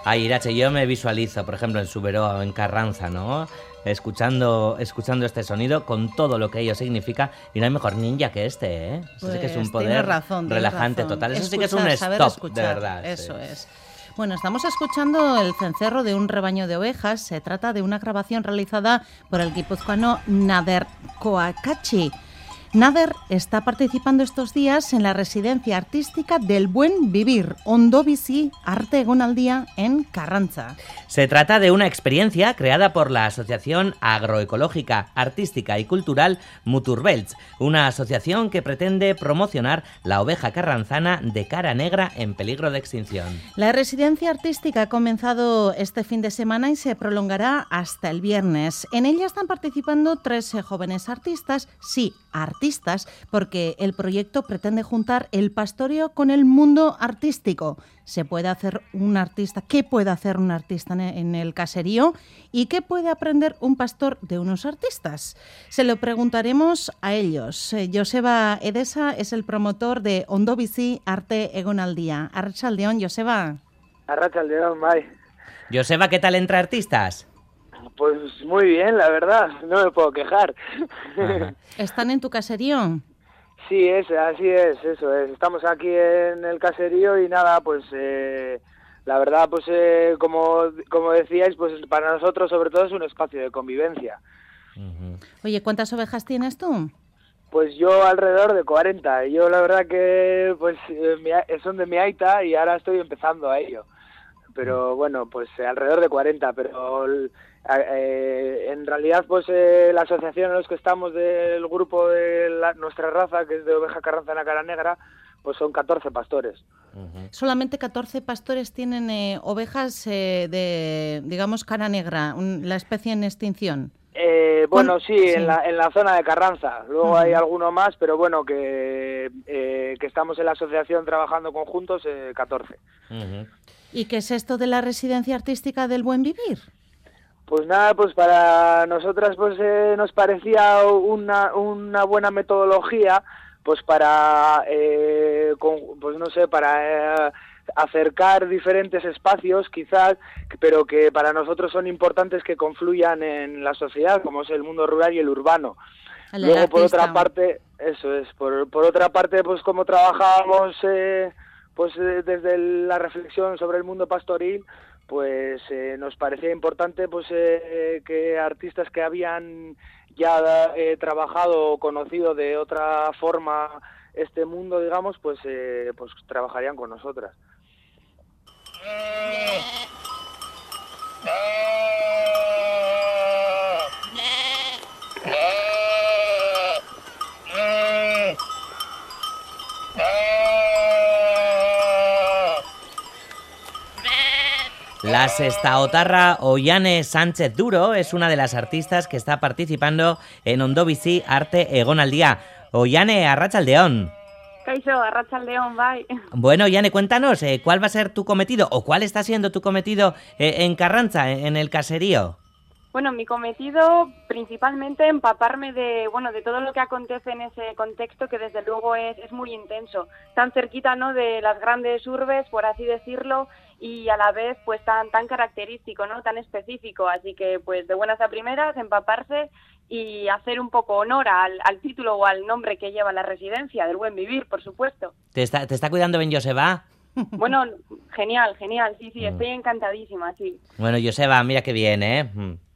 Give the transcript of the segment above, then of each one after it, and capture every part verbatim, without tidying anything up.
Ay, Irache, yo me visualizo, por ejemplo, en Suberoa o en Carranza, ¿no? Escuchando, escuchando este sonido con todo lo que ello significa. Y no hay mejor ninja que este, ¿eh? Eso Pues sí que es un tienes poder razón, tienes relajante razón. total. Eso Escuchar, sí que es un saber stop, escuchar, de verdad. eso Sí. es. Bueno, estamos escuchando el cencerro de un rebaño de ovejas. Se trata de una grabación realizada por el guipuzcoano Nader Coacachi. Nader está participando estos días en la residencia artística del Buen Vivir, Ondobizi Arte Egonaldia, en Carranza. Se trata de una experiencia creada por la Asociación Agroecológica, Artística y Cultural Muturbelts, una asociación que pretende promocionar la oveja carranzana de cara negra en peligro de extinción. La residencia artística ha comenzado este fin de semana y se prolongará hasta el viernes. En ella están participando tres jóvenes artistas, sí, artistas, porque el proyecto pretende juntar el pastoreo con el mundo artístico. Se puede hacer un artista, ¿qué puede hacer un artista en el caserío? ¿Y qué puede aprender un pastor de unos artistas? Se lo preguntaremos a ellos. Joseba Edesa es el promotor de Ondobizi Arte Egonaldia. Arratsaldeon, Joseba. Arratsaldeon, bye. Joseba, ¿qué tal entre artistas? Pues muy bien, la verdad, no me puedo quejar. Ajá. ¿Están en tu caserío? Sí, es, así es, eso es. Estamos aquí en el caserío y nada, pues eh, la verdad, pues eh, como, como decíais, pues para nosotros sobre todo es un espacio de convivencia. Uh-huh. Oye, ¿cuántas ovejas tienes tú? Pues yo alrededor de cuarenta. Yo la verdad que pues eh, mi, son de mi aita y ahora estoy empezando a ello. Pero bueno, pues eh, alrededor de cuarenta, pero eh, en realidad pues eh, la asociación en los que estamos del grupo de la, nuestra raza, que es de oveja carranzana cara negra, pues son catorce pastores. Uh-huh. Solamente catorce pastores tienen eh, ovejas eh, de, digamos, cara negra, un, la especie en extinción. Eh, bueno, sí, sí, en la, en la zona de Carranza. Luego uh-huh. hay alguno más, pero bueno, que, eh, que estamos en la asociación trabajando conjuntos, eh, catorce. Uh-huh. ¿Y qué es esto de la residencia artística del Buen Vivir? Pues nada, pues para nosotras pues eh, nos parecía una, una buena metodología, pues para, eh, con, pues no sé, para... Eh, acercar diferentes espacios quizás, pero que para nosotros son importantes que confluyan en la sociedad, como es el mundo rural y el urbano. El Luego artista. Por otra parte, eso es, por, por otra parte pues como trabajábamos eh, pues eh, desde la reflexión sobre el mundo pastoril, pues eh, nos parecía importante pues eh, que artistas que habían ya eh, trabajado o conocido de otra forma este mundo, digamos, pues eh, pues trabajarían con nosotras. La sestaotarra Ollane Sánchez Duro es una de las artistas que está participando en Ondobizi Arte Egonaldia. Ollane, arratsaldeon. Kaixo, arratsaldeon, bai. Bueno, Ollane, cuéntanos, eh, ¿cuál va a ser tu cometido o cuál está siendo tu cometido eh, en Carranza, en el caserío? Bueno, mi cometido principalmente empaparme de, bueno, de todo lo que acontece en ese contexto que desde luego es, es muy intenso, tan cerquita, ¿no?, de las grandes urbes, por así decirlo, y a la vez pues tan tan característico, ¿no?, tan específico, así que pues de buenas a primeras empaparse y hacer un poco honor al, al título o al nombre que lleva la residencia, del Buen Vivir, por supuesto. ¿Te está, te está cuidando bien Joseba? Bueno, genial, genial, sí, sí, estoy encantadísima, sí. Bueno, Joseba, mira qué bien, ¿eh?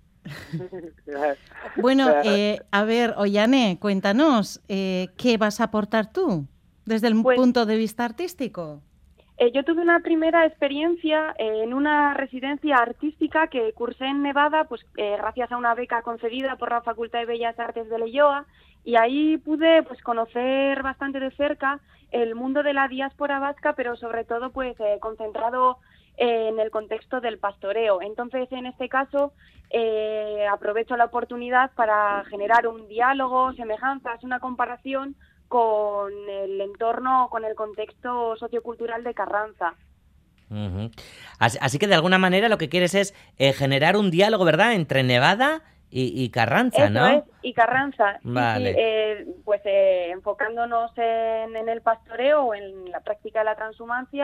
Bueno, eh, a ver, Ollane, cuéntanos, eh, ¿qué vas a aportar tú desde el pues, punto de vista artístico? Eh, yo tuve una primera experiencia eh, en una residencia artística que cursé en Nevada, pues eh, gracias a una beca concedida por la Facultad de Bellas Artes de Leioa, y ahí pude pues conocer bastante de cerca el mundo de la diáspora vasca, pero sobre todo pues eh, concentrado en el contexto del pastoreo. Entonces, en este caso, eh, aprovecho la oportunidad para generar un diálogo, semejanzas, una comparación con el entorno, con el contexto sociocultural de Carranza. Uh-huh. Así, así que, de alguna manera, lo que quieres es eh, generar un diálogo, ¿verdad?, entre Nevada y, y Carranza, Eso ¿no? Es, y Carranza. Vale. Sí, sí, eh, pues eh, enfocándonos en, en el pastoreo o en la práctica de la transhumancia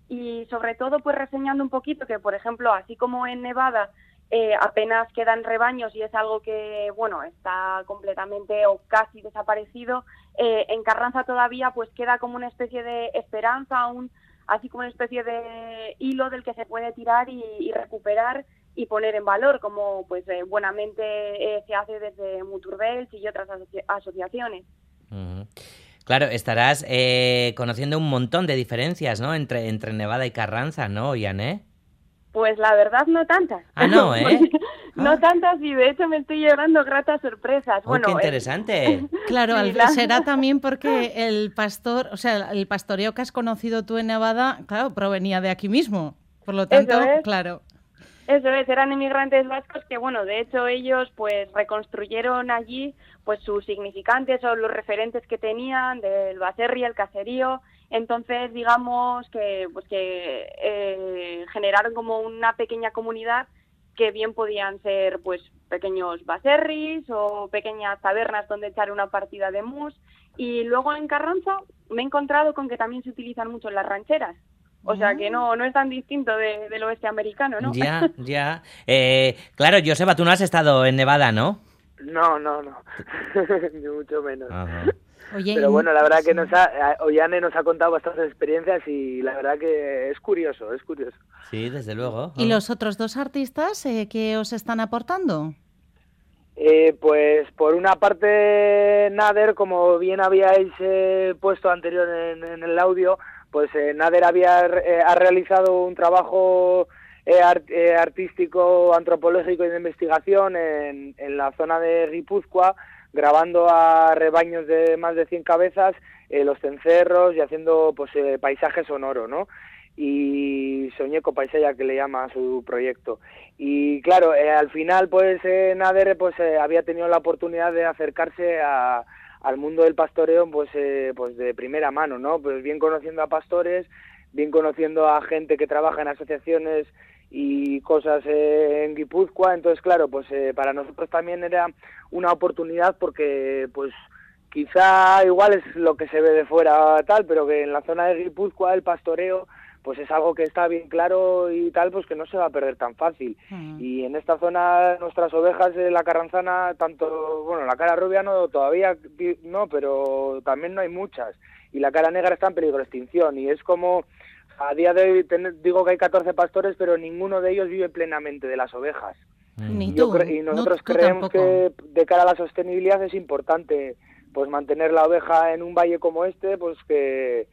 y sobre todo pues reseñando un poquito que, por ejemplo, así como en Nevada eh, apenas quedan rebaños y es algo que, bueno, está completamente o casi desaparecido, eh, en Carranza todavía pues queda como una especie de esperanza, aún así como una especie de hilo del que se puede tirar y, y recuperar y poner en valor, como pues eh, buenamente eh, se hace desde Muturbels y otras asoci- asociaciones. Uh-huh. Claro, estarás eh, conociendo un montón de diferencias, ¿no? Entre, entre Nevada y Carranza, ¿no, Yané? Pues la verdad no tantas. Ah, no, ¿eh? no ah. tantas y de hecho me estoy llevando gratas sorpresas. Oh, bueno, ¡qué interesante! Eh, claro, sí, la... la... será también porque el pastor, o sea, el pastoreo que has conocido tú en Nevada, claro, provenía de aquí mismo. Por lo tanto, Eso es. claro. Eso es, eran inmigrantes vascos que, bueno, de hecho ellos pues reconstruyeron allí pues sus significantes o los referentes que tenían del baserri, el caserío. Entonces, digamos que pues que eh, generaron como una pequeña comunidad que bien podían ser pues pequeños baserris o pequeñas tabernas donde echar una partida de mus. Y luego en Carranza me he encontrado con que también se utilizan mucho las rancheras. O sea que no, no es tan distinto de, del oeste americano, ¿no? Ya, ya. Eh, claro, Joseba, tú no has estado en Nevada, ¿no? No, no, no. Ni mucho menos. Ajá. Oye, Pero bueno, la verdad sí. que nos ha, Ollane nos ha contado bastantes experiencias y la verdad que es curioso, es curioso. Sí, desde luego. ¿Y los otros dos artistas eh, qué os están aportando? Eh, pues por una parte Nader, como bien habíais eh, puesto anterior en, en el audio, pues eh, Nader había eh, ha realizado un trabajo eh, art, eh, artístico, antropológico y de investigación en, en la zona de Guipúzcoa, grabando a rebaños de más de cien cabezas, eh, los cencerros y haciendo pues eh, paisaje sonoro, ¿no? Y Soñeco Paisaya, que le llama a su proyecto. Y claro, eh, al final pues eh, Nader pues eh, había tenido la oportunidad de acercarse a al mundo del pastoreo pues eh, pues de primera mano, ¿no? Pues bien conociendo a pastores, bien conociendo a gente que trabaja en asociaciones y cosas eh, en Guipúzcoa. Entonces claro, pues eh, para nosotros también era una oportunidad porque pues quizá igual es lo que se ve de fuera tal, pero que en la zona de Guipúzcoa el pastoreo pues es algo que está bien claro y tal, pues que no se va a perder tan fácil. Uh-huh. Y en esta zona nuestras ovejas de la Carranzana, tanto, bueno, la cara rubia no, todavía no, pero también no hay muchas. Y la cara negra está en peligro de extinción. Y es como, a día de hoy ten, digo que hay catorce pastores, pero ninguno de ellos vive plenamente de las ovejas. Ni y, tú, yo, y nosotros no, creemos que de cara a la sostenibilidad es importante pues mantener la oveja en un valle como este, pues que...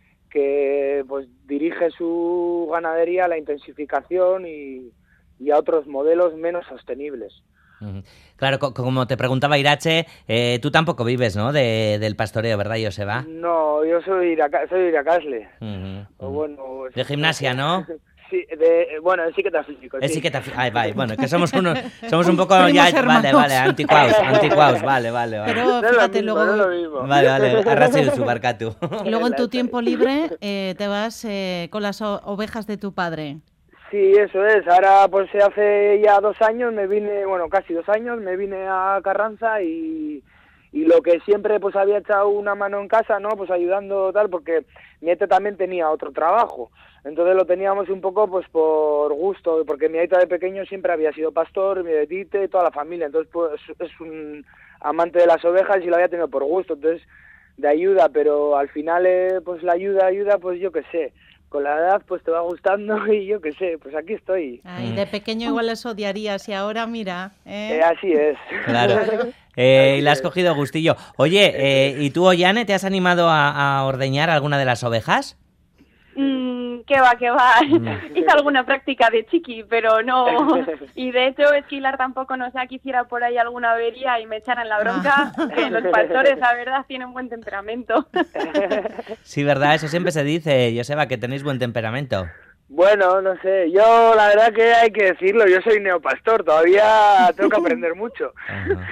que pues dirige su ganadería a la intensificación y, y a otros modelos menos sostenibles. Claro, co- como te preguntaba Irache, eh, tú tampoco vives, ¿no?, de, del pastoreo, ¿verdad, Joseba? No, yo soy iraca- soy iracasle. Uh-huh. O bueno, pues, de gimnasia, ¿no? Sí, de, bueno, de etiqueta físico. Es sí. etiqueta físico. Ay, vale, bueno, que somos unos, somos un poco ya, vale, vale, anticuaus, anticuaus, vale, vale, vale. Pero no fíjate, es lo mismo, luego... no es lo mismo. Vale, vale, arrasio su barcatu. Y luego en tu tiempo libre eh, te vas eh, con las o- ovejas de tu padre. Sí, eso es. Ahora, pues hace ya dos años me vine, bueno, casi dos años, me vine a Carranza y, y lo que siempre pues había echado una mano en casa, ¿no? Pues ayudando tal, porque mi aita también tenía otro trabajo. Entonces lo teníamos un poco pues por gusto, porque mi aita de pequeño siempre había sido pastor, mi aitite, toda la familia. Entonces pues es un amante de las ovejas y lo había tenido por gusto, entonces de ayuda, pero al final eh, pues la ayuda, ayuda, pues yo qué sé. Con la edad pues te va gustando y yo qué sé, pues aquí estoy. Ay, de pequeño igual les odiarías y ahora mira. ¿eh? Eh, así es. Claro. Eh, y le has cogido gustillo. Oye, eh, ¿y tú, Ollane, te has animado a, a ordeñar alguna de las ovejas? Mm, que va, que va. Hice alguna práctica de chiqui, pero no. Y de hecho, Esquilar tampoco, no sé, quisiera por ahí alguna avería y me echaran la bronca. Que los pastores, la verdad, tienen buen temperamento. Sí, verdad, eso siempre se dice, Joseba, que tenéis buen temperamento. Bueno, no sé, yo la verdad que hay que decirlo, yo soy neopastor, todavía tengo que aprender mucho. Ajá.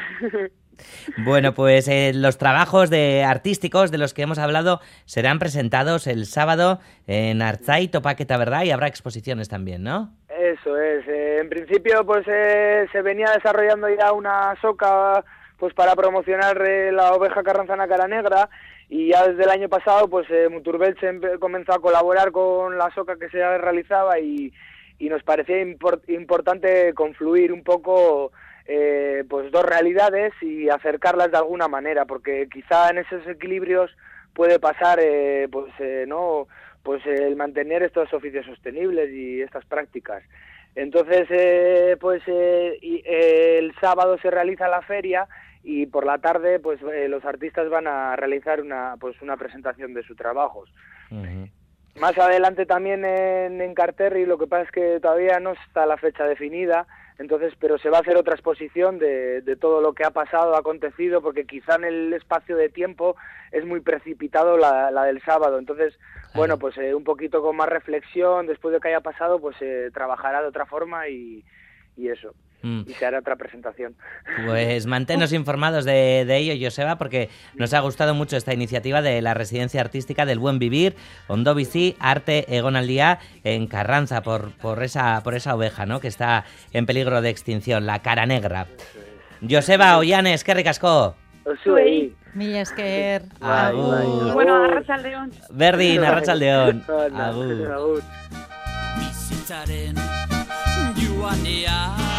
Bueno, pues eh, los trabajos de artísticos de los que hemos hablado serán presentados el sábado en Artzai, Topaqueta, ¿verdad? Y habrá exposiciones también, ¿no? Eso es, eh, en principio pues eh, se venía desarrollando ya una soca pues para promocionar eh, la oveja carranzana cara negra, y ya desde el año pasado pues eh, Muturbeltz comenzó a colaborar con la soca que se realizaba y, y nos parecía import, importante confluir un poco eh, pues dos realidades y acercarlas de alguna manera, porque quizá en esos equilibrios puede pasar eh, pues eh, no pues eh, el mantener estos oficios sostenibles y estas prácticas. Entonces eh, pues eh, y, eh, el sábado se realiza la feria y por la tarde pues eh, los artistas van a realizar una pues una presentación de sus trabajos. Uh-huh. Más adelante también en, en Carterri, lo que pasa es que todavía no está la fecha definida, entonces, pero se va a hacer otra exposición de, de todo lo que ha pasado, ha acontecido, porque quizá en el espacio de tiempo es muy precipitado la, la del sábado. Entonces, claro. bueno, pues eh, un poquito con más reflexión, después de que haya pasado, pues se eh, trabajará de otra forma y, y eso. Mm. Y se hará otra presentación. Pues manténnos informados de, de ello, Joseba, porque nos ha gustado mucho esta iniciativa de la residencia artística del Buen Vivir, Ondo Bizi, Arte Egonaldia, en Carranza, por, por, esa, por esa oveja, ¿no?, que está en peligro de extinción, la cara negra. Joseba Ollanes, qué ricasco. Zuei. Mila esker. Agur. Bueno, arratsaldeon. Berdin, arratsaldeon. Agur. Agur. Bizitzaren joanea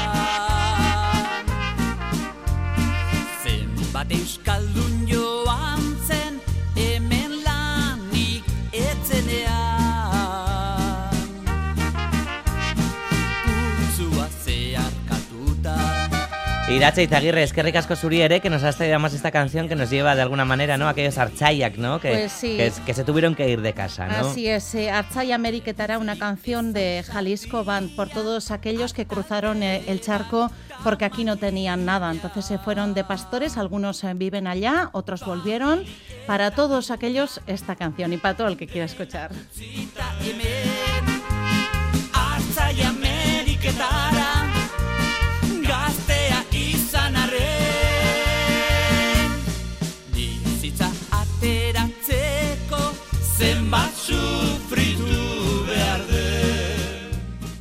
zenbat euskaldun joan zen hemen lanik etzenean putzua zeharkatuta. Iratxe Izaguirre, eskerrik asko zuri ere, que nos has traído más esta canción que nos lleva de alguna manera, ¿no?, aquellos artzaiak, ¿no?, que, pues sí. que, que se tuvieron que ir de casa, ¿no? Así es, eh, Artzai Ameriketará, una canción de Jalisco Band, por todos aquellos que cruzaron eh, el charco porque aquí no tenían nada, entonces se fueron de pastores, algunos eh, viven allá, otros volvieron, para todos aquellos esta canción y para todo el que quiera escuchar.